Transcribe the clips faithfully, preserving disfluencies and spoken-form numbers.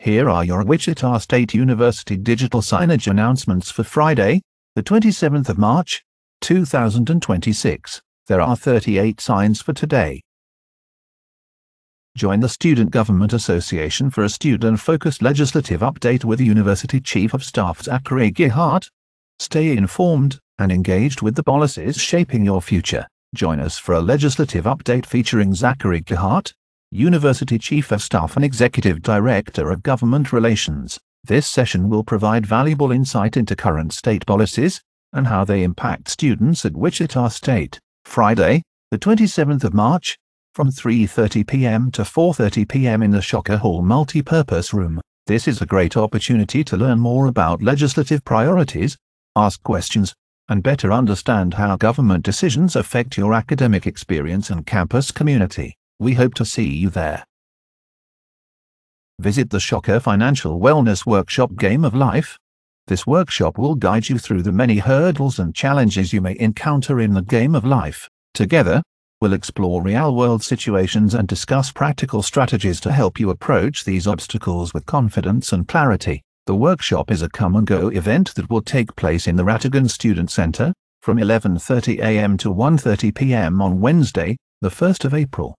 Here are your Wichita State University digital signage announcements for Friday, the twenty-seventh of March, two thousand twenty-six. There are thirty-eight signs for today. Join the Student Government Association for a student-focused legislative update with University Chief of Staff Zachary Gehart. Stay informed and engaged with the policies shaping your future. Join us for a legislative update featuring Zachary Gehart, University Chief of Staff and Executive Director of Government Relations. This session will provide valuable insight into current state policies and how they impact students at Wichita State. Friday, the twenty-seventh of March, from three thirty p m to four thirty p m in the Shocker Hall Multipurpose Room. This is a great opportunity to learn more about legislative priorities, ask questions, and better understand how government decisions affect your academic experience and campus community. We hope to see you there. Visit the Shocker Financial Wellness Workshop Game of Life. This workshop will guide you through the many hurdles and challenges you may encounter in the game of life. Together, we'll explore real-world situations and discuss practical strategies to help you approach these obstacles with confidence and clarity. The workshop is a come-and-go event that will take place in the Rattigan Student Center from eleven thirty a m to one thirty p m on Wednesday, the first of April.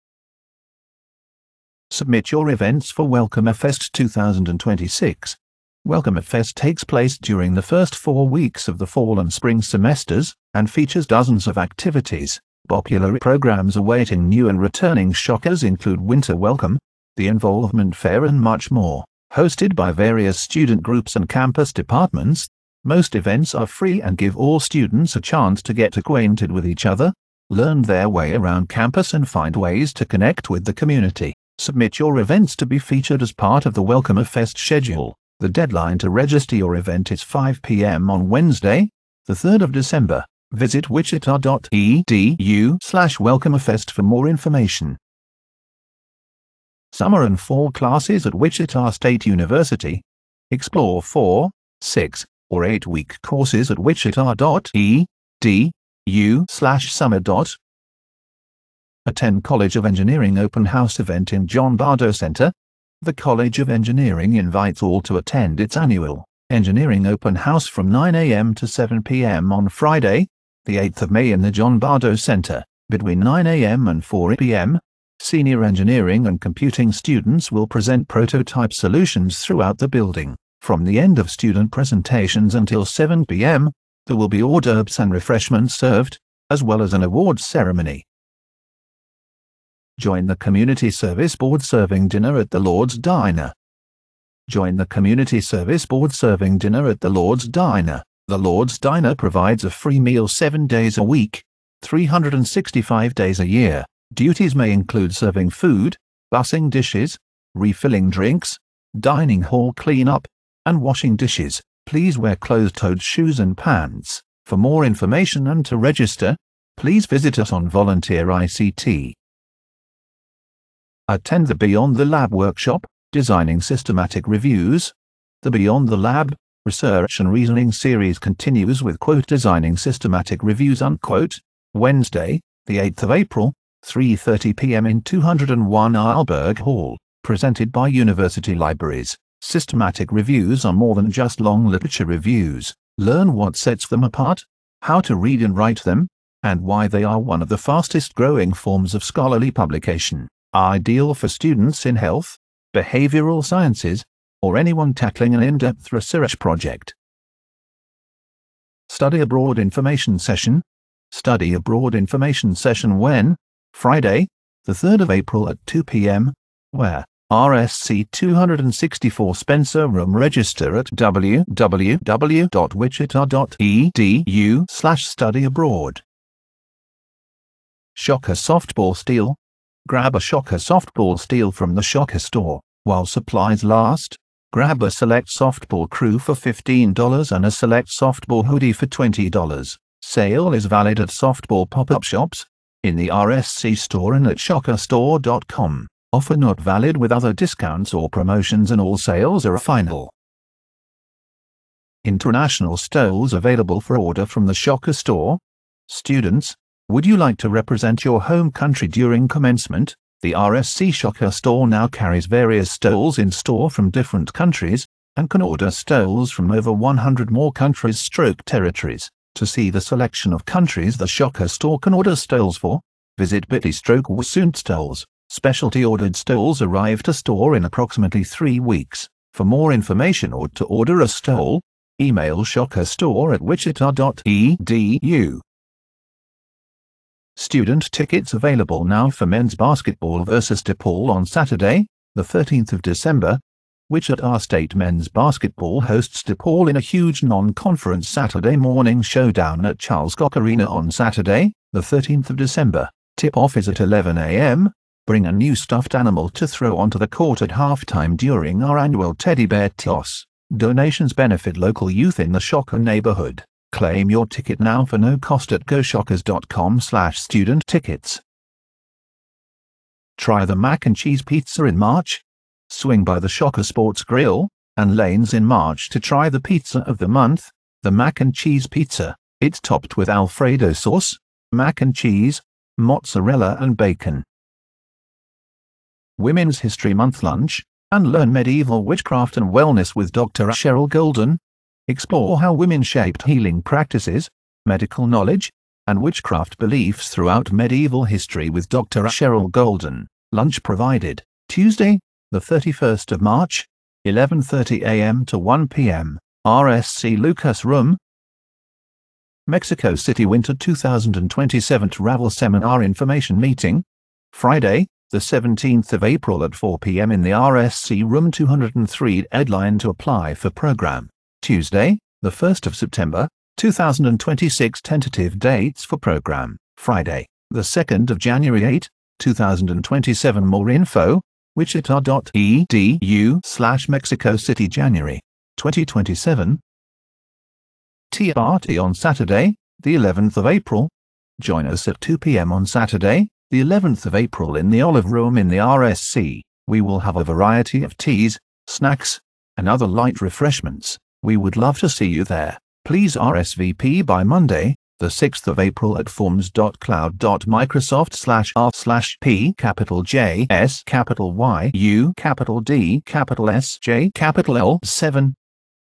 Submit your events for WelcomeFest two thousand twenty-six. WelcomeFest takes place during the first four weeks of the fall and spring semesters and features dozens of activities. Popular programs awaiting new and returning Shockers include Winter Welcome, the Involvement Fair and much more. Hosted by various student groups and campus departments, most events are free and give all students a chance to get acquainted with each other, learn their way around campus and find ways to connect with the community. Submit your events to be featured as part of the WelcomeFest schedule. The deadline to register your event is five p m on Wednesday, the third of December. Visit wichita dot e d u slash welcomefest for more information. Summer and fall classes at Wichita State University. Explore four, six, or eight-week courses at wichita dot e d u slash summer. Attend College of Engineering Open House event in John Bardo Center. The College of Engineering invites all to attend its annual Engineering Open House from nine a m to seven p m on Friday, the eighth of May in the John Bardo Center. Between nine a m and four p m, senior engineering and computing students will present prototype solutions throughout the building. From the end of student presentations until seven p m, there will be hors d'oeuvres and refreshments served, as well as an awards ceremony. Join the Community Service Board serving dinner at the Lord's Diner. Join the Community Service Board serving dinner at the Lord's Diner. The Lord's Diner provides a free meal seven days a week, three hundred sixty-five days a year. Duties may include serving food, bussing dishes, refilling drinks, dining hall cleanup, and washing dishes. Please wear closed-toed shoes and pants. For more information and to register, please visit us on Volunteer I C T. Attend the Beyond the Lab workshop, Designing Systematic Reviews. The Beyond the Lab Research and Reasoning series continues with quote Designing Systematic Reviews unquote, Wednesday, the eighth of April, three thirty p m in two oh one Arlberg Hall, presented by University Libraries. Systematic reviews are more than just long literature reviews. Learn what sets them apart, how to read and write them, and why they are one of the fastest growing forms of scholarly publication. Ideal for students in health, behavioral sciences, or anyone tackling an in-depth research project. Study Abroad Information Session. Study Abroad Information Session when? Friday, the third of April at two p m, where? R S C two sixty-four Spencer Room. Register at w w w dot wichita dot e d u slash study abroad. Shocker Softball Steel. Grab a Shocker softball steel from the Shocker store. While supplies last, grab a Select softball crew for fifteen dollars and a Select softball hoodie for twenty dollars. Sale is valid at softball pop-up shops, in the R S C store and at shocker store dot com. Offer not valid with other discounts or promotions, and all sales are final. International stoles available for order from the Shocker store. Students, would you like to represent your home country during commencement? The R S C Shocker store now carries various stoles in store from different countries, and can order stoles from over one hundred more countries stroke territories. To see the selection of countries the Shocker store can order stoles for, visit bit.ly stroke Wasunt stoles. Specialty ordered stoles arrive to store in approximately three weeks. For more information or to order a stole, email shockerstore at wichita dot e d u. Student tickets available now for men's basketball versus DePaul on Saturday, the thirteenth of December. Wichita State men's basketball hosts DePaul in a huge non-conference Saturday morning showdown at Charles Koch Arena on Saturday, the thirteenth of December. Tip-off is at eleven a m Bring a new stuffed animal to throw onto the court at halftime during our annual Teddy Bear Toss. Donations benefit local youth in the Shocker neighborhood. Claim your ticket now for no cost at go shockers dot com slash student tickets. Try the mac and cheese pizza in March. Swing by the Shocker Sports Grill and Lanes in March to try the pizza of the month, the mac and cheese pizza. It's topped with Alfredo sauce, mac and cheese, mozzarella and bacon. Women's History Month lunch, and learn medieval witchcraft and wellness with Doctor Cheryl Golden. Explore how women shaped healing practices, medical knowledge, and witchcraft beliefs throughout medieval history with Doctor Cheryl Golden. Lunch provided, Tuesday, the thirty-first of March, eleven thirty a m to one p m, R S C Lucas Room. Mexico City Winter two thousand twenty-seven Travel Seminar Information Meeting, Friday, the seventeenth of April at four p m in the R S C Room two oh three. Deadline to apply for program, Tuesday, the first of September, two thousand twenty-six. Tentative dates for program, Friday, the second of January two thousand twenty-seven. More info, wichita dot e d u slash Mexico City January twenty twenty-seven. Tea party on Saturday, the eleventh of April. Join us at two p m on Saturday, the eleventh of April in the Olive Room in the R S C. We will have a variety of teas, snacks, and other light refreshments. We would love to see you there. Please R S V P by Monday, the sixth of April at forms dot cloud dot microsoft slash r slash p capital J S capital Y U capital D capital S J capital L seven.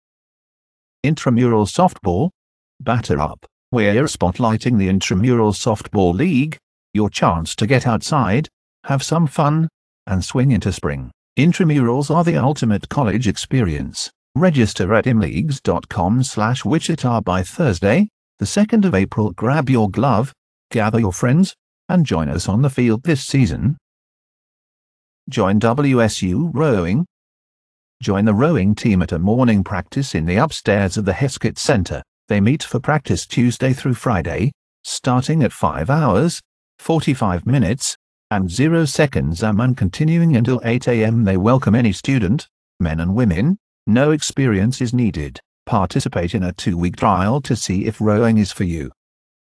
Intramural Softball. Batter up. We're spotlighting the Intramural Softball League, your chance to get outside, have some fun, and swing into spring. Intramurals are the ultimate college experience. Register at imleagues dot com slash Wichita by Thursday, the second of April. Grab your glove, gather your friends, and join us on the field this season. Join W S U Rowing. Join the rowing team at a morning practice in the upstairs of the Heskett Center. They meet for practice Tuesday through Friday, starting at five hours, forty-five minutes, and zero seconds a m and continuing until eight a m They welcome any student, men and women. No experience is needed. Participate in a two-week trial to see if rowing is for you.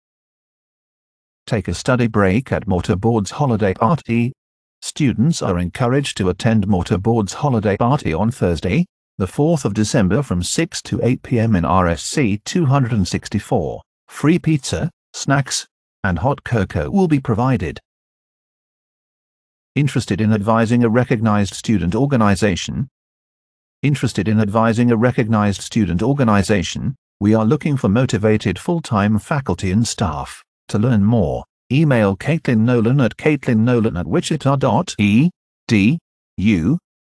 Take a study break at Motorboard's holiday party. Students are encouraged to attend Motorboard's holiday party on Thursday, the fourth of December from six to eight p m in R S C two sixty-four. Free pizza, snacks, and hot cocoa will be provided. Interested in advising a recognized student organization? Interested in advising a recognized student organization? We are looking for motivated full-time faculty and staff. To learn more, email Caitlin Nolan at caitlin nolan at wichita dot e d u.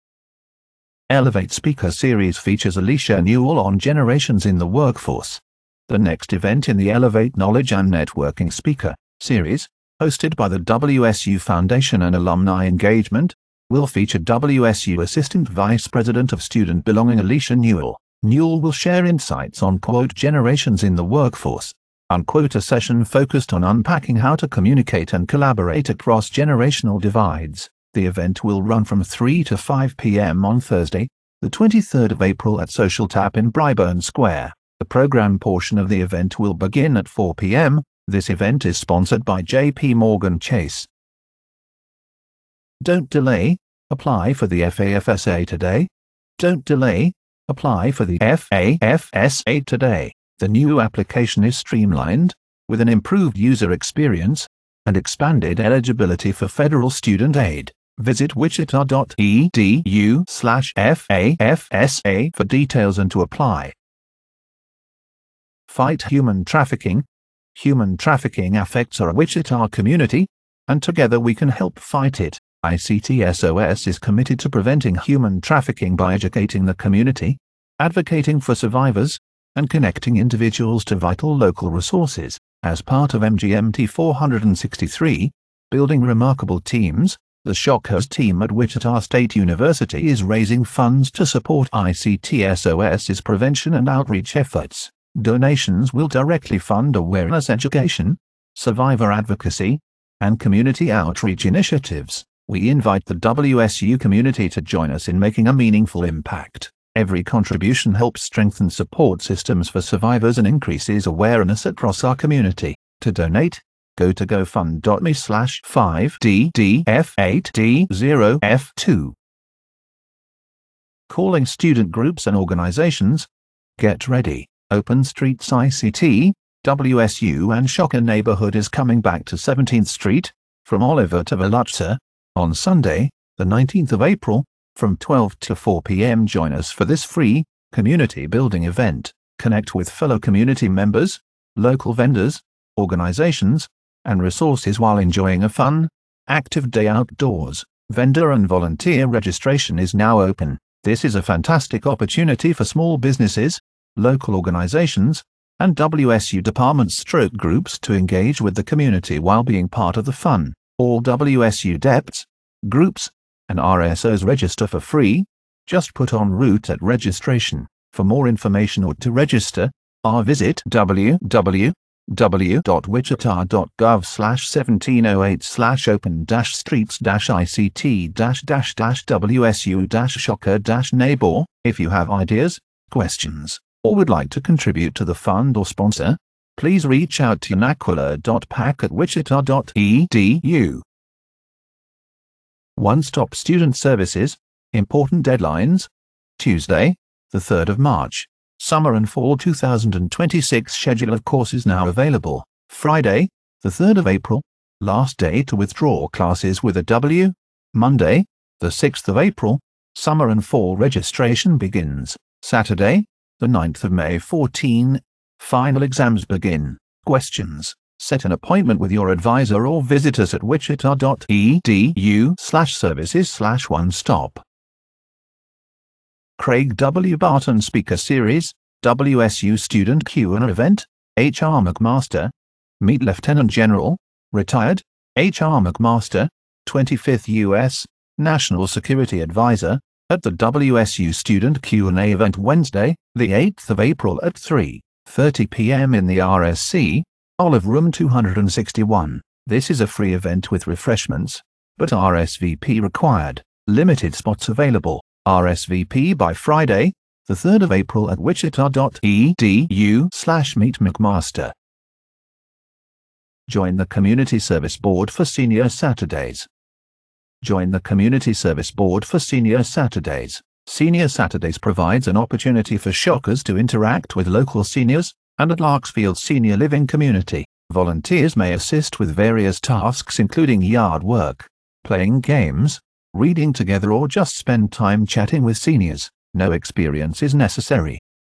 Elevate Speaker Series features Alicia Newell on Generations in the Workforce. The next event in the Elevate Knowledge and Networking Speaker Series, hosted by the W S U Foundation and Alumni Engagement, will feature W S U Assistant Vice President of Student Belonging Alicia Newell. Newell will share insights on quote generations in the workforce, unquote, a session focused on unpacking how to communicate and collaborate across generational divides. The event will run from three to five p m on Thursday, the twenty-third of April at Social Tap in Bryburn Square. The program portion of the event will begin at four p m This event is sponsored by J P Morgan Chase. Don't delay, apply for the F A F S A today. Don't delay, apply for the F A F S A today. The new application is streamlined, with an improved user experience, and expanded eligibility for federal student aid. Visit wichita dot e d u slash F A F S A for details and to apply. Fight human trafficking. Human trafficking affects our Wichita community, and together we can help fight it. I C T S O S is committed to preventing human trafficking by educating the community, advocating for survivors, and connecting individuals to vital local resources. As part of M G M T four sixty-three, Building Remarkable Teams, the Shockers team at Wichita State University is raising funds to support I C T S O S's prevention and outreach efforts. Donations will directly fund awareness education, survivor advocacy, and community outreach initiatives. We invite the W S U community to join us in making a meaningful impact. Every contribution helps strengthen support systems for survivors and increases awareness across our community. To donate, go to gofund.me slash 5DDF8D0F2. Calling student groups and organizations. Get ready. Open Streets I C T, W S U and Shocker neighborhood is coming back to seventeenth Street, from Oliver to Velucha, on Sunday, the nineteenth of April, from twelve to four p m Join us for this free, community-building event. Connect with fellow community members, local vendors, organizations, and resources while enjoying a fun, active day outdoors. Vendor and volunteer registration is now open. This is a fantastic opportunity for small businesses, local organizations, and W S U department stroke groups to engage with the community while being part of the fun. All W S U depts, groups, and R S Os register for free. Just put en route at registration. For more information or to register, or visit w w w dot wichita dot gov slash seventeen oh eight slash open dash streets dash I C T dash dash dash W S U dash shocker dash neighbor. If you have ideas, questions, or would like to contribute to the fund or sponsor, please reach out to naquila dot pack at wichita dot e d u. One-Stop Student Services, Important Deadlines. Tuesday, the third of March. Summer and Fall two thousand twenty-six schedule of courses now available. Friday, the third of April. Last day to withdraw classes with a W. Monday, the sixth of April. Summer and Fall registration begins. Saturday, the ninth of May fourteen. Final exams begin. Questions? Set an appointment with your advisor or visit us at wichita dot e d u slash services slash one stop. Craig W. Barton Speaker Series, W S U Student Q and A event, H R McMaster. Meet Lieutenant General, retired, H R McMaster, twenty-fifth U S National Security Advisor, at the W S U Student Q and A event Wednesday, the eighth of April at three thirty p m in the R S C, Olive Room two sixty-one. This is a free event with refreshments, but R S V P required. Limited spots available. R S V P by Friday, the third of April at wichita dot e d u slash meet McMaster. Join the Community Service Board for Senior Saturdays. Join the Community Service Board for Senior Saturdays. Senior Saturdays provides an opportunity for Shockers to interact with local seniors and at Larksfield Senior Living Community. Volunteers may assist with various tasks including yard work, playing games, reading together, or just spend time chatting with seniors. No experience is necessary.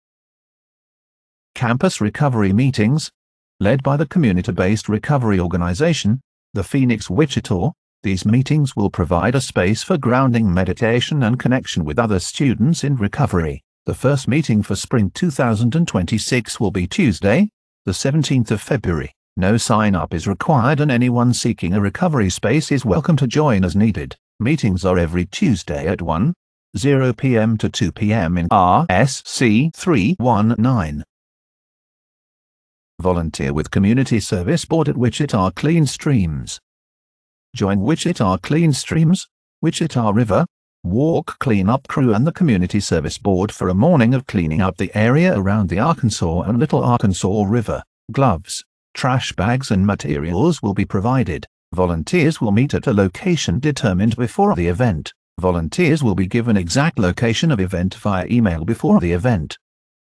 Campus Recovery Meetings, led by the community-based recovery organization, the Phoenix Wichita. These meetings will provide a space for grounding, meditation, and connection with other students in recovery. The first meeting for spring two thousand twenty-six will be Tuesday, the seventeenth of February. No sign-up is required and anyone seeking a recovery space is welcome to join as needed. Meetings are every Tuesday at one p m to two p m in R S C three one nine. Volunteer with Community Service Board at Wichita Clean Streams. Join Wichita Clean Streams, Wichita River Walk Cleanup Crew and the Community Service Board for a morning of cleaning up the area around the Arkansas and Little Arkansas River. Gloves, trash bags and materials will be provided. Volunteers will meet at a location determined before the event. Volunteers will be given exact location of event via email before the event.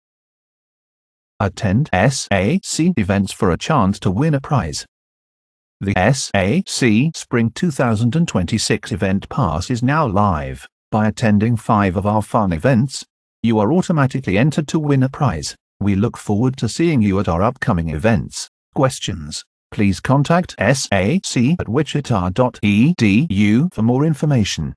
Attend S A C events for a chance to win a prize. The S A C Spring two thousand twenty-six Event Pass is now live. By attending five of our fun events, you are automatically entered to win a prize. We look forward to seeing you at our upcoming events. Questions? Please contact S A C at wichita dot e d u for more information.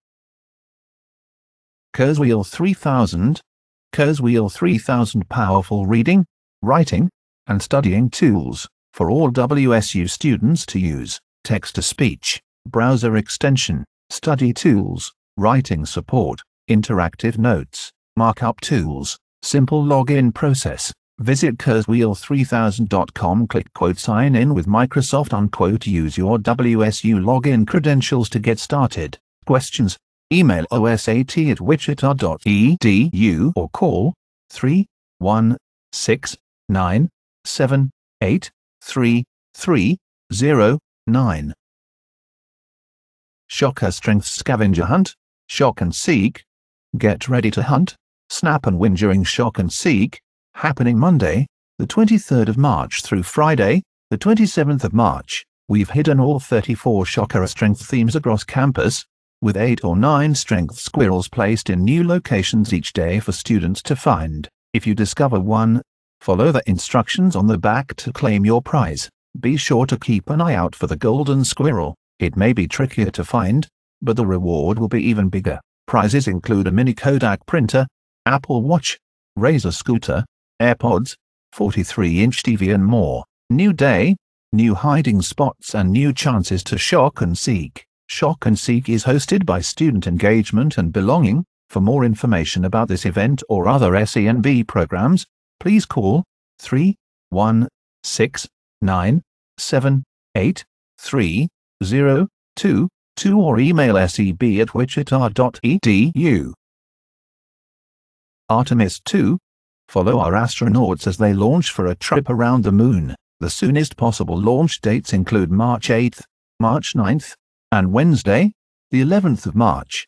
Kurzweil three thousand. Kurzweil three thousand powerful reading, writing, and studying tools for all W S U students to use. Text-to-speech, browser extension, study tools, writing support, interactive notes, markup tools, simple login process. Visit kurzweil three thousand dot com, click quote sign in with Microsoft unquote, use your W S U login credentials to get started. Questions? Email osat at wichita dot e d u or call three one six nine seven eight three three zero nine. Shocker Strength Scavenger Hunt, Shock and Seek. Get ready to hunt, snap and win during Shock and Seek, happening Monday, the twenty-third of March through Friday, the twenty-seventh of March. We've hidden all thirty-four Shocker Strength themes across campus, with eight or nine strength squirrels placed in new locations each day for students to find. If you discover one, follow the instructions on the back to claim your prize. Be sure to keep an eye out for the golden squirrel. It may be trickier to find, but the reward will be even bigger. Prizes include a mini Kodak printer, Apple Watch, Razer scooter, AirPods, forty-three inch T V and more. New day, new hiding spots and new chances to shock and seek. Shock and Seek is hosted by Student Engagement and Belonging. For more information about this event or other S E N B programs, please call three one six nine seven eight three zero two two or email seb at wichita dot e d u. Artemis two. Follow our astronauts as they launch for a trip around the moon. The soonest possible launch dates include March eighth, March ninth, and Wednesday, the eleventh of March.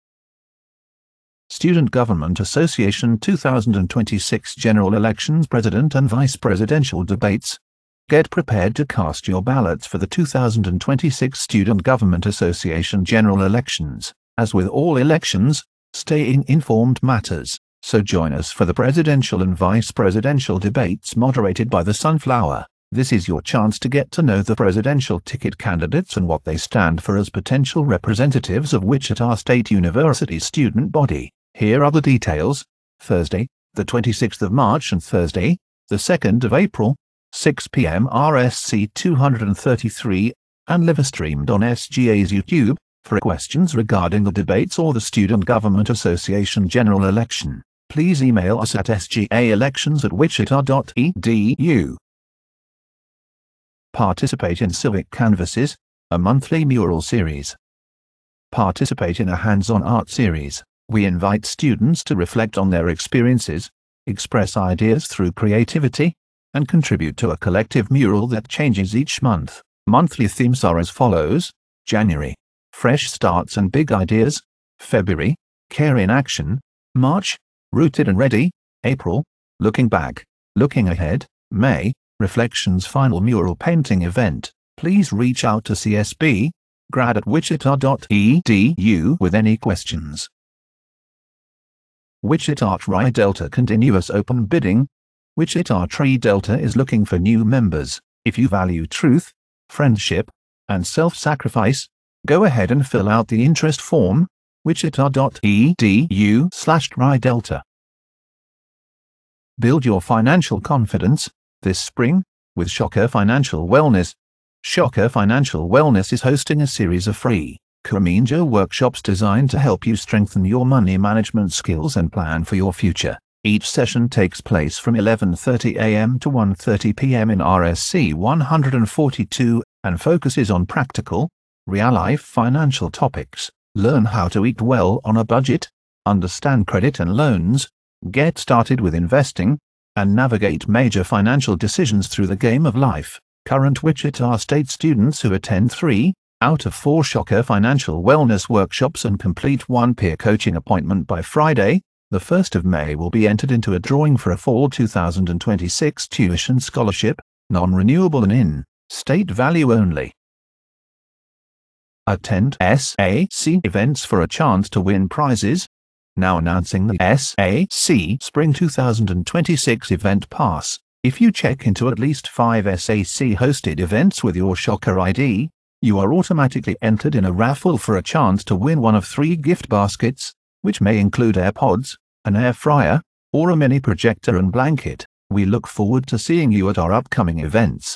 Student Government Association two thousand twenty-six General Elections President and Vice Presidential Debates. Get prepared to cast your ballots for the two thousand twenty-six Student Government Association General Elections. As with all elections, staying informed matters, so join us for the presidential and vice presidential debates moderated by the Sunflower. This is your chance to get to know the presidential ticket candidates and what they stand for as potential representatives of Wichita State University's student body. Here are the details. Thursday, the twenty-sixth of March and Thursday, the second of April, six p m R S C two thirty-three, and live streamed on S G A's YouTube. For questions regarding the debates or the Student Government Association General Election, please email us at s g a elections at wichita dot e d u. Participate in Civic Canvases, a monthly mural series. Participate in a hands-on art series. We invite students to reflect on their experiences, express ideas through creativity, and contribute to a collective mural that changes each month. Monthly themes are as follows: January, Fresh Starts and Big Ideas; February, Care in Action; March, Rooted and Ready; April, Looking Back, Looking Ahead; May, Reflections Final Mural Painting Event. Please reach out to C S B, grad at wichita dot e d u with any questions. Wichita Tri Delta Continuous Open Bidding. Wichita Tri Delta is looking for new members. If you value truth, friendship, and self-sacrifice, go ahead and fill out the interest form, wichita dot e d u slash tri delta. Build your financial confidence this spring with Shocker Financial Wellness. Shocker Financial Wellness is hosting a series of free Kaminja workshops designed to help you strengthen your money management skills and plan for your future. Each session takes place from eleven thirty a m to one thirty p m in R S C one forty-two and focuses on practical, real-life financial topics. Learn how to eat well on a budget, understand credit and loans, get started with investing, and navigate major financial decisions through the game of life. Current Wichita State students who attend three out of four Shocker Financial Wellness workshops and complete one peer coaching appointment by Friday, the first of May, will be entered into a drawing for a fall two thousand twenty-six tuition scholarship, non-renewable and in-state value only. Attend S A C events for a chance to win prizes. Now announcing the S A C Spring two thousand twenty-six Event Pass. If you check into at least five S A C hosted events with your Shocker I D, you are automatically entered in a raffle for a chance to win one of three gift baskets, which may include AirPods, an air fryer, or a mini projector and blanket. We look forward to seeing you at our upcoming events.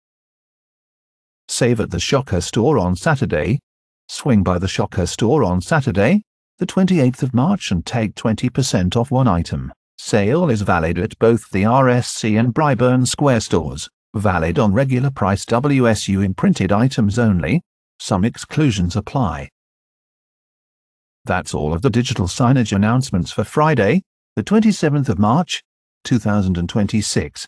Save at the Shocker store on Saturday. Swing by the Shocker store on Saturday, the twenty-eighth of March, and take twenty percent off one item. Sale is valid at both the R S C and Bryburn Square stores. Valid on regular price W S U imprinted items only. Some exclusions apply. That's all of the digital signage announcements for Friday, the twenty-seventh of March, two thousand twenty-six.